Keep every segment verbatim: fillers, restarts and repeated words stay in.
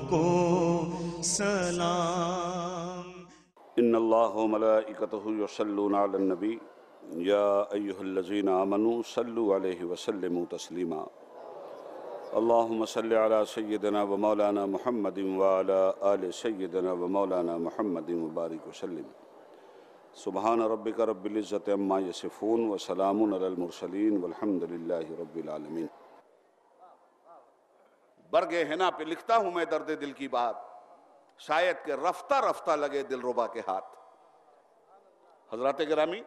को सलाम। इन्नल्लाह व मलाइकतहु युसल्लूना अलन नबी या अय्युहल्लज़ीना आमनू सल्लु अलैहि व सल्लिमू तस्लीमा। अल्लाहुम्मा सल्लि अला सय्यिदिना व मौलाना मुहम्मदिन व अला आलि सय्यिदिना व मौलाना मुहम्मदिन व बारिक व सल्लिम। सुब्हान रब्बिका रब्बिल इज़्ज़ति अम्मा यसिफून व सलामुन अलल मुरसलीन वल्हम्दुलिल्लाहि रब्बिल आलमीन। बरगे हिना पे लिखता हूँ मैं दर्द दिल की बात, शायद के रफ्ता रफ्ता लगे दिलरुबा के हाथ। हजरत गिरामी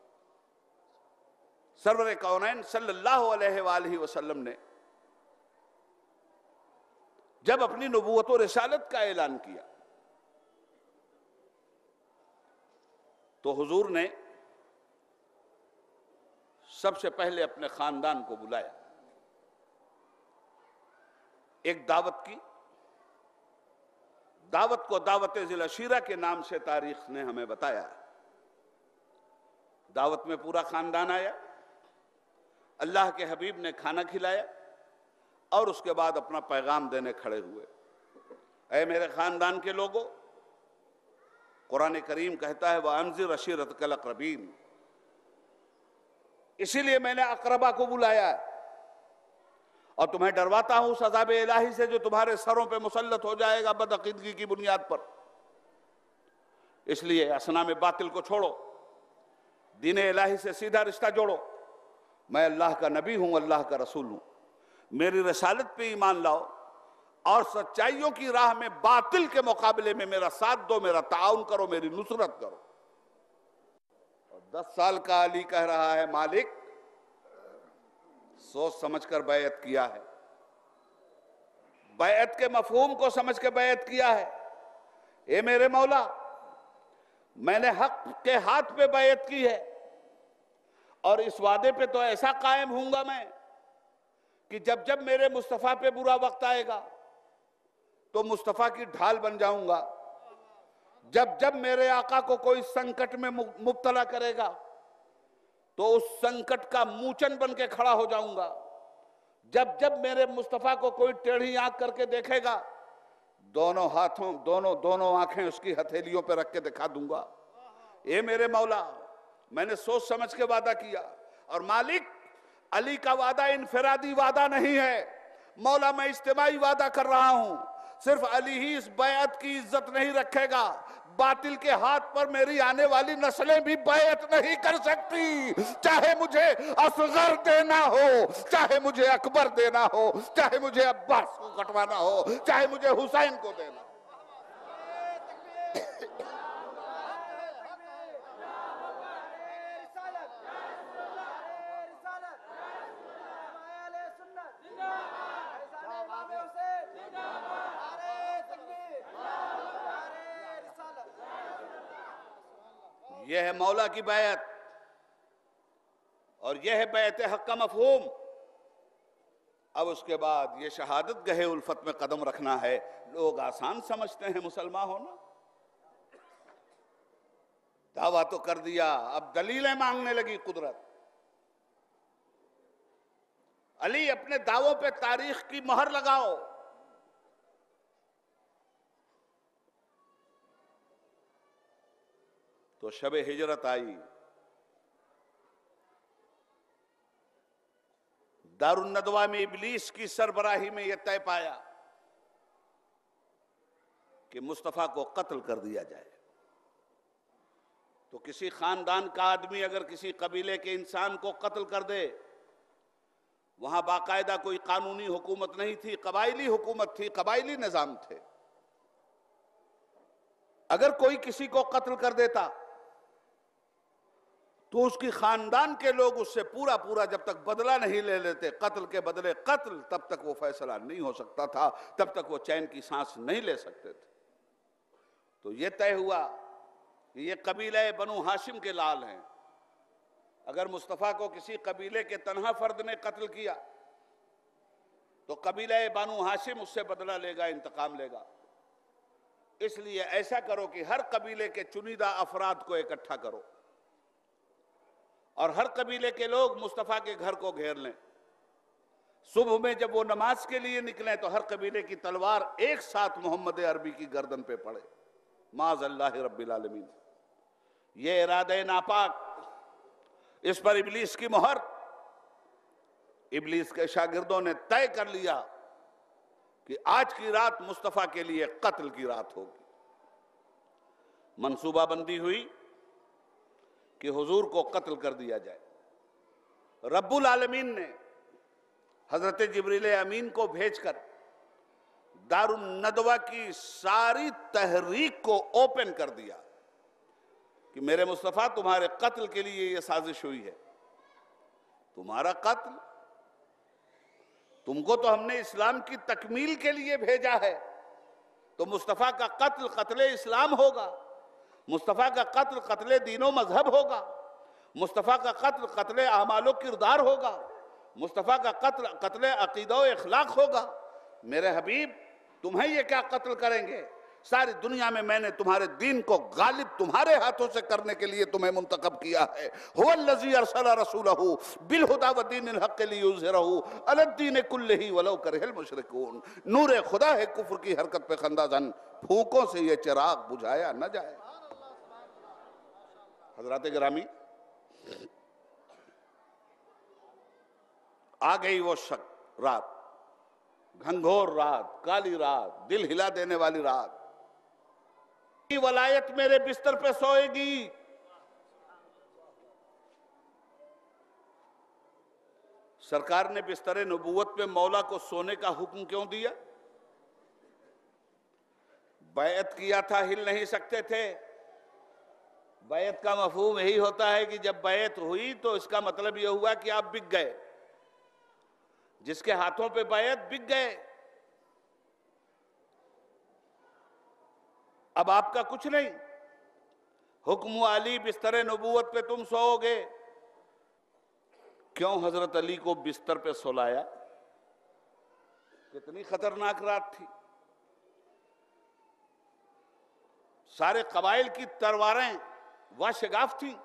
सरवर कौनैन सल्लल्लाहु अलैहि वसल्लम ने जब अपनी नबूवत और रिसालत का ऐलान किया तो हुजूर ने सबसे पहले अपने खानदान को बुलाया। एक दावत की, दावत को दावत ज़िल अशीरा के नाम से तारीख ने हमें बताया। दावत में पूरा खानदान आया, अल्लाह के हबीब ने खाना खिलाया और उसके बाद अपना पैगाम देने खड़े हुए। ऐ मेरे खानदान के लोगों, कुरान करीम कहता है वह अनज़िर अशीरतकल अक़रबीन, इसीलिए मैंने अक़रबा को बुलाया और तुम्हें डरवाता हूं उस अज़ाब इलाही से जो तुम्हारे सरों पे मुसल्लत हो जाएगा बदअक़ीदगी की बुनियाद पर। इसलिए असनाम बातिल को छोड़ो, दीन इलाही से सीधा रिश्ता जोड़ो। मैं अल्लाह का नबी हूं, अल्लाह का रसूल हूं, मेरी रसालत पे ईमान लाओ और सच्चाइयों की राह में बातिल के मुकाबले में मेरा साथ दो, मेरा ताउन करो, मेरी नुसरत करो। और दस साल का अली कह रहा है मालिक, सोच समझकर बैयत किया है, बैयत के मफहूम को समझ के बैयत किया है। ए मेरे मौला, मैंने हक के हाथ पे बैयत की है और इस वादे पे तो ऐसा कायम हूंगा मैं कि जब जब मेरे मुस्तफा पे बुरा वक्त आएगा तो मुस्तफा की ढाल बन जाऊंगा। जब जब मेरे आका को कोई संकट में मुब्तला करेगा तो उस संकट का मूचन बन के खड़ा हो जाऊंगा। जब जब मेरे मुस्तफा को कोई टेढ़ी आंख करके देखेगा, दोनों हाथों दोनों दोनों आंखें उसकी हथेलियों पे रख के दिखा दूंगा। ये मेरे मौला, मैंने सोच समझ के वादा किया। और मालिक, अली का वादा इनफरादी वादा नहीं है मौला, मैं इज्तिमाई वादा कर रहा हूं। सिर्फ अली ही इस बैअत की इज्जत नहीं रखेगा, बातिल के हाथ पर मेरी आने वाली नस्लें भी बैअत नहीं कर सकती। चाहे मुझे असगर देना हो, चाहे मुझे अकबर देना हो, चाहे मुझे अब्बास को कटवाना हो, चाहे मुझे हुसैन को देना हो। यह है मौला की बैत और यह है बैत हक का मफहूम। अब उसके बाद ये शहादत गहे उल्फत में कदम रखना है। लोग आसान समझते हैं मुसलमान होना, दावा तो कर दिया, अब दलीलें मांगने लगी कुदरत। अली अपने दावों पे तारीख की मोहर लगाओ। तो शबे हिजरत आई, दारुन नदवा में इबलीस की सरबराही में यह तय पाया कि मुस्तफा को कत्ल कर दिया जाए। तो किसी खानदान का आदमी अगर किसी कबीले के इंसान को कत्ल कर दे, वहां बाकायदा कोई कानूनी हुकूमत नहीं थी, कबायली हुकूमत थी, कबायली निजाम थे। अगर कोई किसी को कत्ल कर देता तो उसकी खानदान के लोग उससे पूरा पूरा जब तक बदला नहीं ले लेते, कत्ल के बदले कत्ल, तब तक वो फैसला नहीं हो सकता था, तब तक वो चैन की सांस नहीं ले सकते थे। तो ये तय हुआ कि ये कबीले बनु हाशिम के लाल हैं। अगर मुस्तफ़ा को किसी कबीले के तन्हा फर्द ने कत्ल किया तो कबीले बनु हाशिम उससे बदला लेगा, इंतकाम लेगा। इसलिए ऐसा करो कि हर कबीले के चुनिंदा अफराद को इकट्ठा करो और हर कबीले के लोग मुस्तफ़ा के घर को घेर लें। सुबह में जब वो नमाज के लिए निकले तो हर कबीले की तलवार एक साथ मोहम्मद अरबी की गर्दन पे पड़े। माज़ अल्लाह रब्बिल आलमीन। ये इरादे नापाक, इस पर इब्लीस की मोहर। इब्लीस के शागिर्दों ने तय कर लिया कि आज की रात मुस्तफा के लिए कत्ल की रात होगी। मंसूबाबंदी हुई कि हुजूर को कत्ल कर दिया जाए। रब्बुल आलमीन ने हजरत जिब्रील अमीन को भेजकर दारुन नदवा की सारी तहरीक को ओपन कर दिया कि मेरे मुस्तफा तुम्हारे कत्ल के लिए यह साजिश हुई है। तुम्हारा कत्ल, तुमको तो हमने इस्लाम की तकमील के लिए भेजा है, तो मुस्तफा का कत्ल कत्ले इस्लाम होगा, मुस्तफा का कत्ल कत्ले दीनो मजहब होगा, मुस्तफा का कत्ल कत्ले आमालो किरदार होगा, मुस्तफा का कत्ल कत्ले अकीदा इखलाक होगा। मेरे हबीब, तुम्हें ये क्या कत्ल करेंगे? सारी दुनिया में मैंने तुम्हारे दीन को गालिब तुम्हारे हाथों से करने के लिए तुम्हें मुंतखब किया है। हुवल्लज़ी अरसला रसूलहू बिलहुदा व दीनिल हक़्क़ लियुज़हिरहू अलद्दीन कुल्लिही वलौ करिहल मुशरिकून। नूर खुदा है कुफ्र की हरकत पे खंदाजन, फूंकों से ये चिराग बुझाया न जाए। हज़रात गिरामी, आ गई वो शक रात, घंघोर रात, काली रात, दिल हिला देने वाली रात। की वलायत मेरे बिस्तर पे सोएगी। सरकार ने बिस्तर नबूवत पे मौला को सोने का हुक्म क्यों दिया? बैत किया था, हिल नहीं सकते थे। बैत का मफहूम यही होता है कि जब बैत हुई तो इसका मतलब यह हुआ कि आप बिक गए। जिसके हाथों पे बैत, बिक गए। अब आपका कुछ नहीं। हुक्म अली बिस्तर नबूवत पे तुम सोओगे। क्यों हजरत अली को बिस्तर पे सोलाया? कितनी खतरनाक रात थी। सारे कबाइल की तलवारें वाशगाफ थी।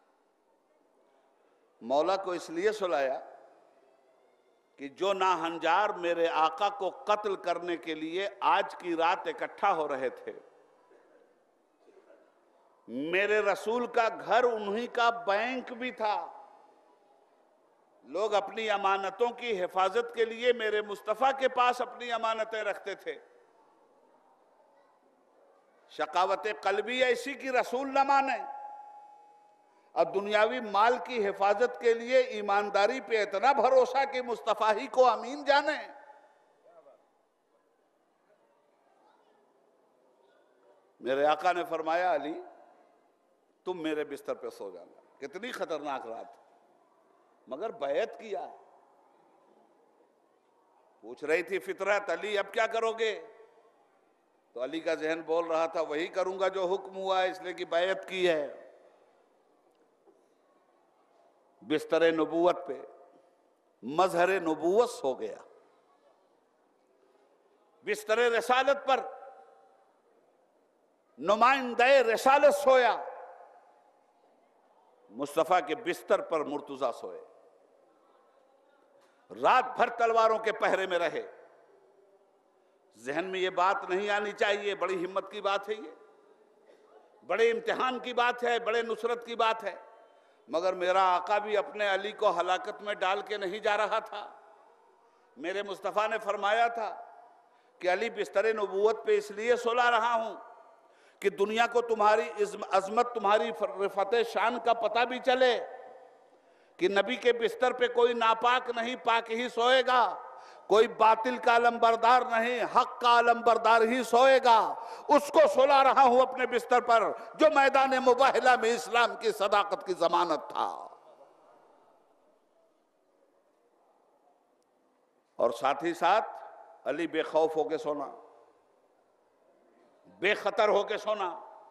मौला को इसलिए सुलाया कि जो नाहंजार मेरे आका को कत्ल करने के लिए आज की रात इकट्ठा हो रहे थे, मेरे रसूल का घर उन्हीं का बैंक भी था। लोग अपनी अमानतों की हिफाजत के लिए मेरे मुस्तफा के पास अपनी अमानतें रखते थे। शकावत कल्बी ऐसी कि रसूल न माने, अब दुनियावी माल की हिफाजत के लिए ईमानदारी पे इतना भरोसा कि मुस्तफा ही को अमीन जाने। मेरे आका ने फरमाया, अली तुम मेरे बिस्तर पे सो जाना। कितनी खतरनाक रात। मगर बैत किया। पूछ रही थी फितरत, अली अब क्या करोगे? तो अली का जहन बोल रहा था, वही करूंगा जो हुक्म हुआ है, इसलिए कि बैत की है। बिस्तर नबूवत पे मजहर नबूवत सो गया। बिस्तर रिसालत पर नुमाइंदे रिसालत सोया। मुस्तफा के बिस्तर पर मुर्तजा सोए। रात भर तलवारों के पहरे में रहे। जहन में ये बात नहीं आनी चाहिए, बड़ी हिम्मत की बात है, ये बड़े इम्तिहान की बात है, बड़े नुसरत की बात है। मगर मेरा आका भी अपने अली को हलाकत में डाल के नहीं जा रहा था। मेरे मुस्तफा ने फरमाया था कि अली बिस्तर नबूवत पे इसलिए सोला रहा हूं कि दुनिया को तुम्हारी अजमत, तुम्हारी रिफत शान का पता भी चले कि नबी के बिस्तर पे कोई नापाक नहीं, पाक ही सोएगा। कोई बातिल का अलमबरदार नहीं, हक का अलमबरदार ही सोएगा। उसको सोला रहा हूं अपने बिस्तर पर, जो मैदान मुबाहिला में इस्लाम की सदाकत की जमानत था। और साथ ही साथ अली बेखौफ होके सोना, बेखतर होके सोना।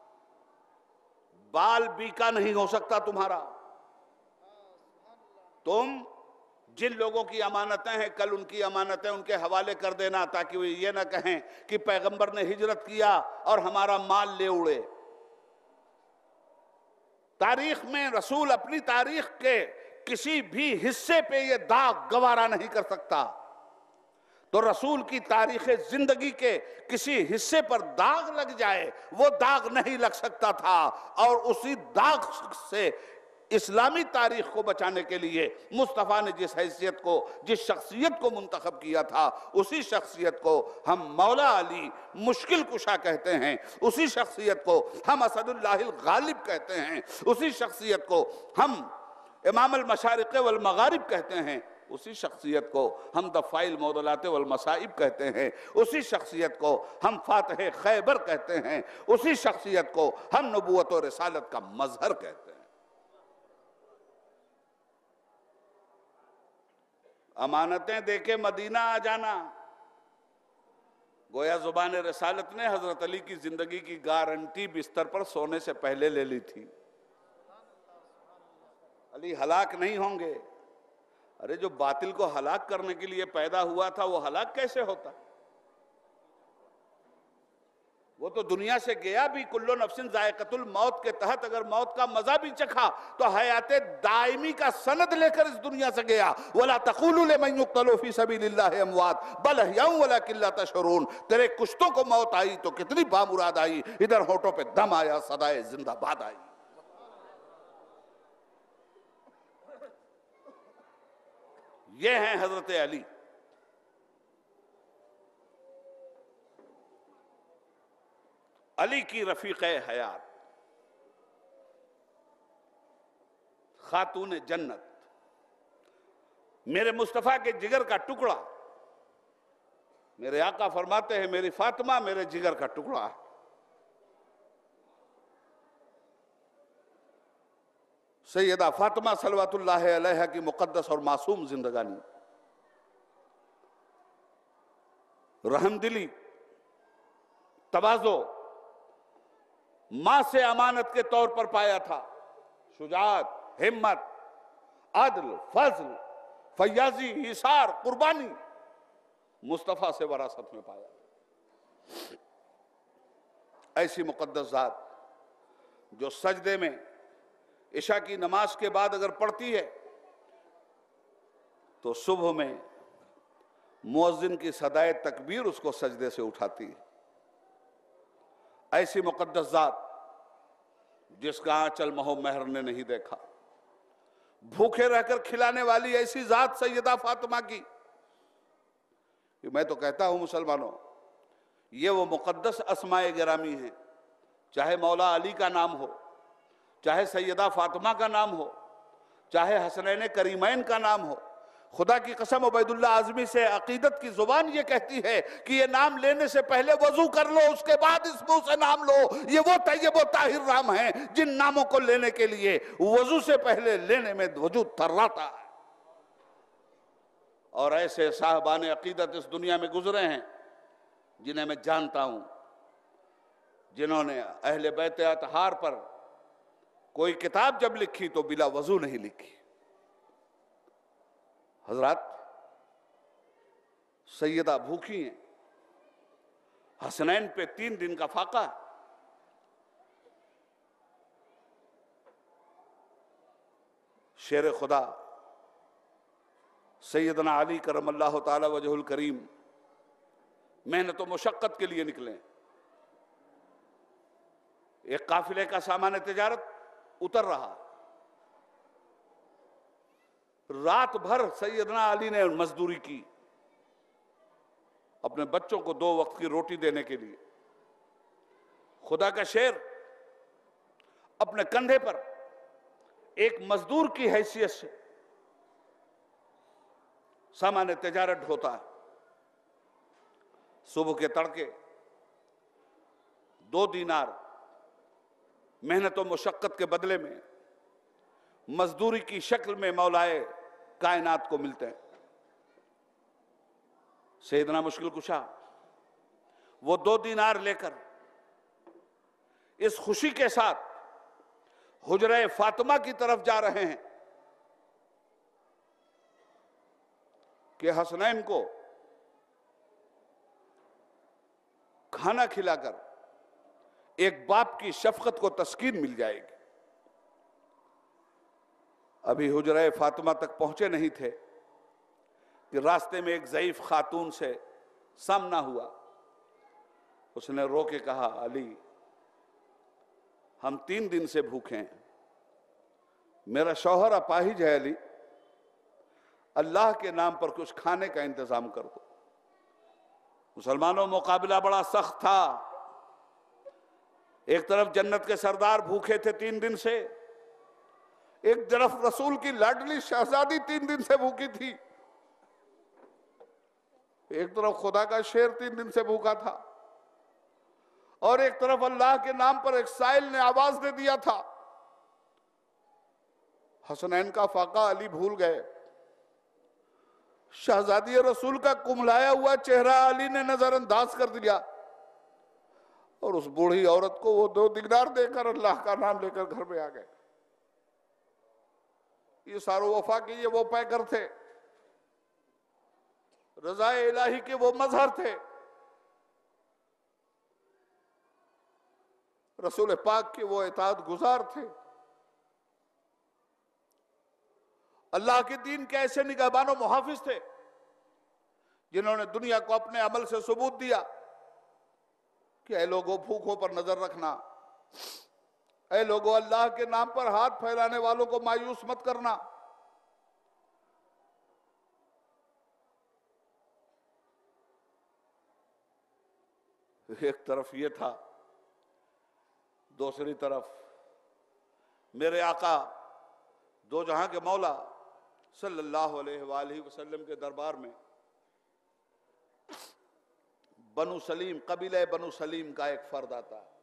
बाल बीका नहीं हो सकता तुम्हारा। तुम जिन लोगों की अमानतें हैं, कल उनकी अमानतें उनके हवाले कर देना, ताकि वो ये ना कहें कि पैगंबर ने हिजरत किया और हमारा माल ले उड़े। तारीख में रसूल अपनी तारीख के किसी भी हिस्से पे ये दाग गवारा नहीं कर सकता तो रसूल की तारीख जिंदगी के किसी हिस्से पर दाग लग जाए, वो दाग नहीं लग सकता था। और उसी दाग से इस्लामी तारीख को बचाने के लिए मुस्तफ़ा ने जिस हैसियत को, जिस शख्सियत को मुंतखब किया था, उसी शख्सियत को हम मौला अली मुश्किल कुशा कहते हैं, उसी शख्सियत को हम असदुल्लाहिल गालिब कहते हैं, उसी शख्सियत को हम इमाम अल मशारिक़ वल मगारिब कहते हैं, उसी शख्सियत को हम दफ़ाइल मौदलात वल मसाइब कहते हैं, उसी शख्सियत को हम फातिह खैबर कहते हैं, उसी शख्सियत को हम नबूवत और रिसालत का मजहर कहते हैं। अमानतें देके मदीना आ जाना, गोया जुबान रिसालत ने हजरत अली की जिंदगी की गारंटी बिस्तर पर सोने से पहले ले ली थी। अली हलाक नहीं होंगे। अरे जो बातिल को हलाक करने के लिए पैदा हुआ था वो हलाक कैसे होता? वो तो दुनिया से गया भी कुल्लो नफ्सिन जायकतुल मौत के तहत अगर मौत का मजा भी चखा तो हयाते दायमी का सनद लेकर इस दुनिया से गया। वला तक़ूलू लिमन युक़्तलू फी सबीलिल्लाहि अमवात बल अहयाउ वलाकिन ला तशऊरून। तेरे कुश्तों को मौत आई तो कितनी बामुराद आई, इधर होठों पे दम आया, सदाए जिंदाबाद आई। ये हैं हजरत अली। अली की रफीक हयात, खातून जन्नत, मेरे मुस्तफा के जिगर का टुकड़ा। मेरे आका फरमाते हैं मेरी फातिमा मेरे जिगर का टुकड़ा है। सैयदा फातिमा सल्लल्लाहु अलैहा की मुकद्दस और मासूम जिंदगानी, रहमदिली, तवाज़ो मां से अमानत के तौर पर पाया था, शुजाअत, हिम्मत, अदल, फजल, फयाजी, इसार, कुर्बानी मुस्तफा से वरासत में पाया। ऐसी मुकद्दस जात जो सजदे में इशा की नमाज के बाद अगर पढ़ती है तो सुबह में मुअज्जिन की सदाए तकबीर उसको सजदे से उठाती है। ऐसी मुकद्दस जात जिसका आंचल महो महर ने नहीं देखा, भूखे रहकर खिलाने वाली ऐसी जात सैयदा फातिमा की। मैं तो कहता हूं मुसलमानों, ये वो मुकद्दस अस्माए गिरामी हैं, चाहे मौला अली का नाम हो, चाहे सैयदा फातिमा का नाम हो, चाहे हसनैन करीमैन का नाम हो। खुदा की कसम उबैदुल्लाह आज़मी से अकीदत की जुबान ये कहती है कि ये नाम लेने से पहले वजू कर लो, उसके बाद इस मुंह से नाम लो। ये वो तय्यब व ताहिर नाम हैं जिन नामों को लेने के लिए वजू से पहले लेने में वजूद थर्राता है। और ऐसे साहबान अकीदत इस दुनिया में गुजरे हैं जिन्हें मैं जानता हूं, जिन्होंने अहले बैत अतहार पर कोई किताब जब लिखी तो बिला वजू नहीं लिखी। हजरत सैयदा भूखी हैं, हसनैन पे तीन दिन का फाका। शेर खुदा सैयदना अली करमल्लाहु ताला वजहुल करीम मेहनत व मुशक्कत के लिए निकले। एक काफिले का सामान तिजारत उतर रहा, रात भर सैयदना अली ने मजदूरी की अपने बच्चों को दो वक्त की रोटी देने के लिए। खुदा का शेर अपने कंधे पर एक मजदूर की हैसियत से सामान तिजारत ढोता है। सुबह के तड़के दो दीनार मेहनत और मुशक्कत के बदले में मजदूरी की शक्ल में मौलाए कायनात को मिलते हैं। सैयदना मुश्किल कुशा वो दो दीनार लेकर इस खुशी के साथ हुजरे फातिमा की तरफ जा रहे हैं कि हसनैन को खाना खिलाकर एक बाप की शफकत को तस्कीन मिल जाएगी। अभी हुजरे फातिमा तक पहुंचे नहीं थे कि रास्ते में एक ज़ईफ खातून से सामना हुआ। उसने रो के कहा, अली हम तीन दिन से भूखे हैं, मेरा शौहर अपाहिज है, अली अल्लाह के नाम पर कुछ खाने का इंतजाम कर दो। मुसलमानों, मुकाबला बड़ा सख्त था। एक तरफ जन्नत के सरदार भूखे थे तीन दिन से, एक तरफ रसूल की लाडली शहजादी तीन दिन से भूखी थी, एक तरफ खुदा का शेर तीन दिन से भूखा था, और एक तरफ अल्लाह के नाम पर एक साइल ने आवाज दे दिया था। हसनैन का फाका अली भूल गए। शहजादी रसूल का कुमलाया हुआ चेहरा अली ने नजरअंदाज कर दिया, और उस बूढ़ी औरत को वो दो दिनार देकर अल्लाह का नाम लेकर घर में आ गए। ये सारो वफा के ये वो पैकर थे, रज़ाए इलाही के वो मजहर थे, रसूल पाक के वो इताअत गुजार थे, अल्लाह के दीन के ऐसे निगहबानो मुहाफिज थे जिन्होंने दुनिया को अपने अमल से सबूत दिया कि ऐ लोगों भूखों पर नजर रखना, ऐ लोगों अल्लाह के नाम पर हाथ फैलाने वालों को मायूस मत करना। एक तरफ ये था, दूसरी तरफ मेरे आका दो जहां के मौला सल्लल्लाहु अलैहि वसल्लम के दरबार में बनु सलीम, कबीले बनु सलीम का एक फर्द आता है,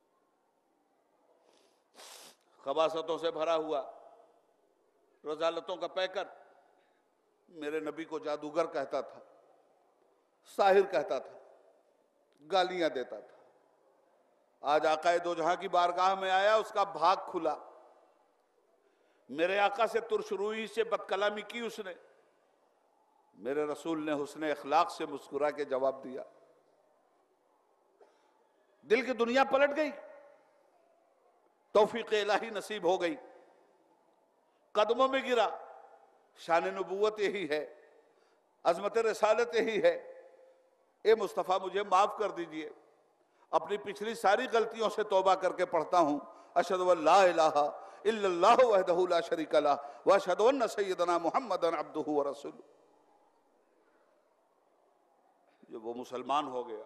खबासतों से भरा हुआ, रजालतों का पैकर। मेरे नबी को जादूगर कहता था, साहिर कहता था, गालियां देता था। आज आका दो जहां की बारगाह में आया, उसका भाग खुला। मेरे आका से तुरशरूई से बदकलामी की उसने, मेरे रसूल ने हुस्ने अखलाक से मुस्कुरा के जवाब दिया। दिल की दुनिया पलट गई, तौफीक इलाही नसीब हो गई, कदमों में गिरा। शान नबूवत यही है, अजमत रिसालत यही है। ए मुस्तफ़ा मुझे माफ कर दीजिए, अपनी पिछली सारी गलतियों से तौबा करके पढ़ता हूं, अशहदु अल्ला इलाहा इल्लल्लाहु वहदहु ला शरीका लह व अशहदु अन्ना सय्यदना मुहम्मदन अब्दुहु व रसूलुहु। जब वो मुसलमान हो गया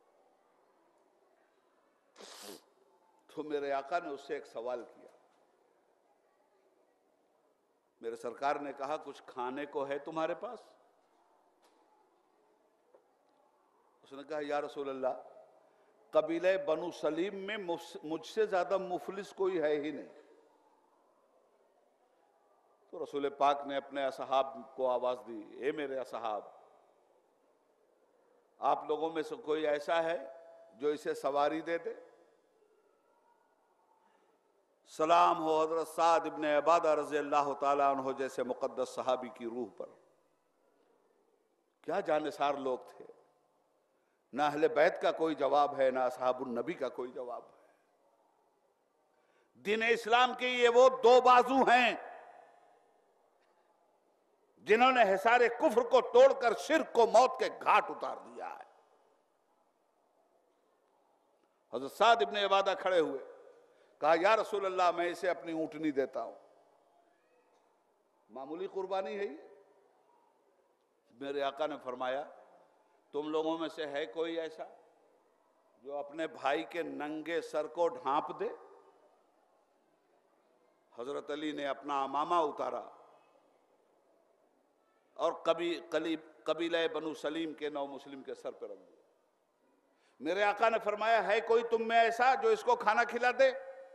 तो मेरे आका ने उससे एक सवाल किया। मेरे सरकार ने कहा, कुछ खाने को है तुम्हारे पास? उसने कहा, या रसूल अल्लाह, कबीले बनु सलीम में मुझसे ज्यादा मुफलिस कोई है ही नहीं। तो रसूल पाक ने अपने असहाब को आवाज दी, ए मेरे असहाब, आप लोगों में से कोई ऐसा है जो इसे सवारी दे दे? सलाम हो हजरत साद इब्ने इबादा रज़ी अल्लाह ताला अन्हु जैसे मुक़द्दस सहाबी की रूह पर। क्या जानिसार लोग थे। ना अहले बैत का कोई जवाब है, ना असहाबुन नबी का कोई जवाब है। दीन इस्लाम के ये वो दो बाजू हैं जिन्होंने हिसारे कुफ्र को तोड़कर शिर्क को मौत के घाट उतार दिया है। हजरत साद इब्ने इबादा खड़े हुए, कहा, या रसूल अल्लाह, मैं इसे अपनी ऊंटनी देता हूं। मामूली कुर्बानी है ये। मेरे आका ने फरमाया, तुम लोगों में से है कोई ऐसा जो अपने भाई के नंगे सर को ढांप दे? हजरत अली ने अपना अमामा उतारा और कभी कलीब कबीले बनु सलीम के नौ मुस्लिम के सर पर रख दिया। मेरे आका ने फरमाया, है कोई तुम में ऐसा जो इसको खाना खिला दे?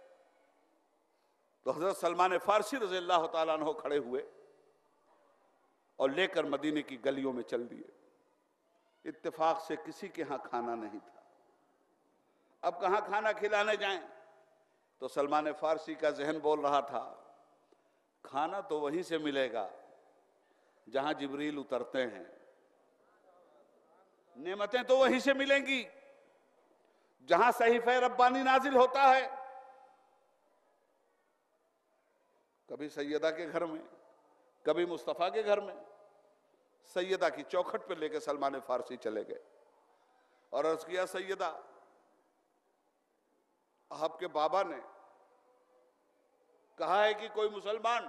तो हजरत सलमान फारसी रज़ी अल्लाह ताला अन्हु खड़े हुए और लेकर मदीने की गलियों में चल दिए। इत्तेफाक से किसी के यहां खाना नहीं था। अब कहां खाना खिलाने जाएं? तो सलमान फारसी का जहन बोल रहा था, खाना तो वहीं से मिलेगा जहां जिब्रील उतरते हैं, नेमतें तो वहीं से मिलेंगी जहां सहीफे रब्बानी नाजिल होता है। कभी सैयदा के घर में, कभी मुस्तफ़ा के घर में। सैयदा की चौखट पे लेके सलमान फारसी चले गए और अर्ज किया, सैयदा आपके बाबा ने कहा है कि कोई मुसलमान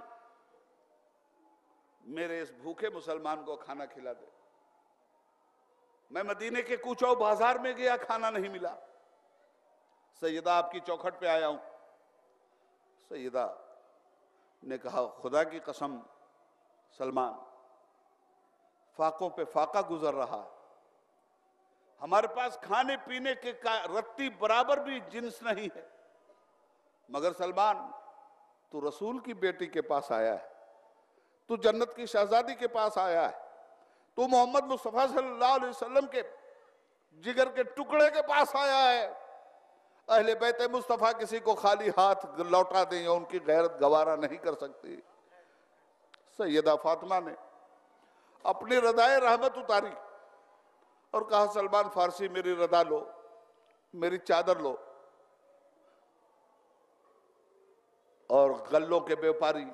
मेरे इस भूखे मुसलमान को खाना खिला दे। मैं मदीने के कुचौ बाजार में गया, खाना नहीं मिला, सैयदा आपकी चौखट पे आया हूं। सैयदा ने कहा, खुदा की कसम सलमान, फाकों पे फाका गुजर रहा है, हमारे पास खाने पीने के रत्ती बराबर भी जिन्स नहीं है, मगर सलमान तू रसूल की बेटी के पास आया है, तू जन्नत की शहजादी के पास आया है, तू मोहम्मद मुस्तफा सल्लल्लाहु अलैहि वसल्लम के जिगर के टुकड़े के पास आया है। अहले बैत मुस्तफा किसी को खाली हाथ लौटा दें या उनकी गैरत गवारा नहीं कर सकती। सैयदा फातिमा ने अपनी रदाए रहमत उतारी और कहा, सलमान फारसी मेरी रदा लो, मेरी चादर लो और गल्लों के व्यापारी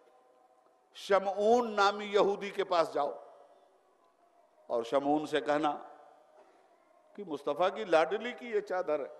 शमऊन नामी यहूदी के पास जाओ और शमऊन से कहना कि मुस्तफा की लाडली की ये चादर है,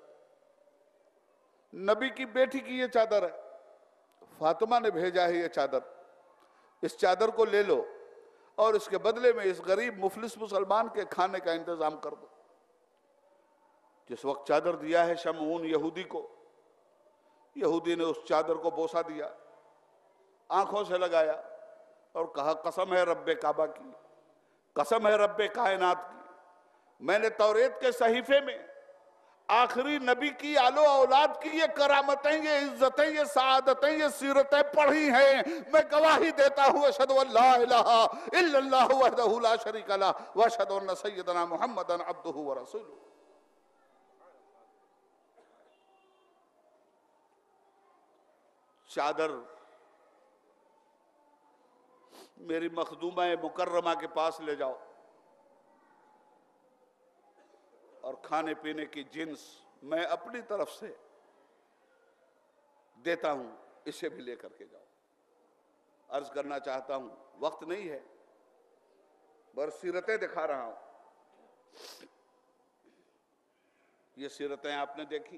नबी की बेटी की ये चादर है, फातिमा ने भेजा है ये चादर, इस चादर को ले लो और इसके बदले में इस गरीब मुफलिस मुसलमान के खाने का इंतजाम कर दो। जिस वक्त चादर दिया है शमऊन यहूदी को, यहूदी ने उस चादर को बोसा दिया, आंखों से लगाया और कहा, कसम है रब्बे काबा की, कसम है रब्बे कायनात की, मैंने तौरेत के सहीफे में आखिरी नबी की आलो औलाद की ये करामतें, ये इज्जतें, ये सादतें, ये सीरतें पढ़ी हैं। मैं गवाही देता हूँ अशहदु अल्ला इलाहा इल्लल्लाहु वहदहु ला शरीका लह व अशहदु अन्ना सय्यदना मुहम्मदन अब्दुहु व रसूलुहु। चादर मेरी मखदूमा मुकर्रमा के पास ले जाओ और खाने पीने की जिन्स मैं अपनी तरफ से देता हूं, इसे भी लेकर के जाओ। अर्ज करना चाहता हूं, वक्त नहीं है, बस सीरतें दिखा रहा हूं। ये सीरतें आपने देखी,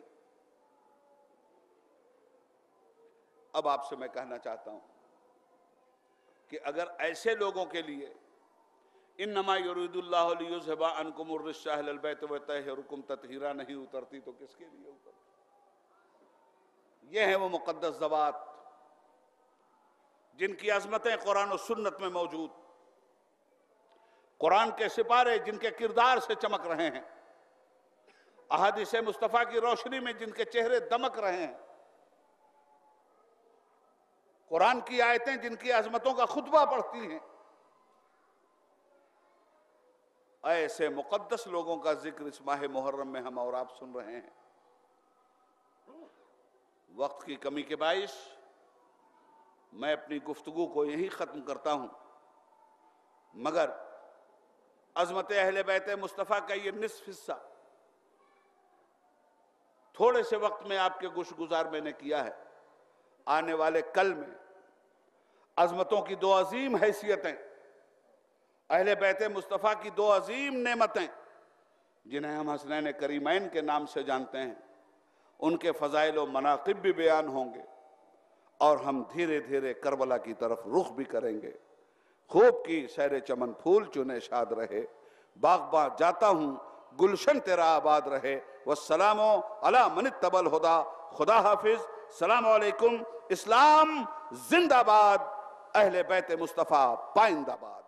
अब आपसे मैं कहना चाहता हूं कि अगर ऐसे लोगों के लिए इन्नमा युरीदुल्लाहु लियुज़हिबा अन्कुम अर्रिज्सा अहलल बैत व यतहिरुकुम तत्हीरा नहीं उतरती तो किसके लिए उतरती? ये हैं वो मुक़द्दस ज़वात जिनकी अज़मतें कुरान और सुन्नत में मौजूद, कुरान के सिपारे जिनके किरदार से चमक रहे हैं, अहादीस मुस्तफ़ा की रोशनी में जिनके चेहरे दमक रहे हैं, कुरान की आयतें जिनकी अज़मतों का खुतबा पढ़ती हैं, ऐसे मुकद्दस लोगों का जिक्र इस माह मुहर्रम में हम और आप सुन रहे हैं। वक्त की कमी के बाइस मैं अपनी गुफ्तगू को यहीं ख़त्म करता हूं, मगर अज़मत अहले बैत मुस्तफ़ा का ये निस्फ हिस्सा थोड़े से वक्त में आपके गुशगुजार मैंने किया है। आने वाले कल में अज़मतों की दो अजीम हैसियतें, अहले बैत मुस्तफ़ा की दो अजीम नेमतें जिन्हें हम हसनैन करीमैन के नाम से जानते हैं, उनके फ़ज़ाइल व मनाक़िब भी बयान होंगे और हम धीरे धीरे करबला की तरफ रुख भी करेंगे। खूब की सैर चमन फूल चुने शाद रहे, बाग़बां जाता हूँ गुलशन तेरा आबाद रहे। वस्सलामु अला मनित्तबल हुदा। खुदा हाफिज़। सलाम अलैकुम। इस्लाम जिंदाबाद, अहले बैत मुस्तफ़ा पाइंदाबाद।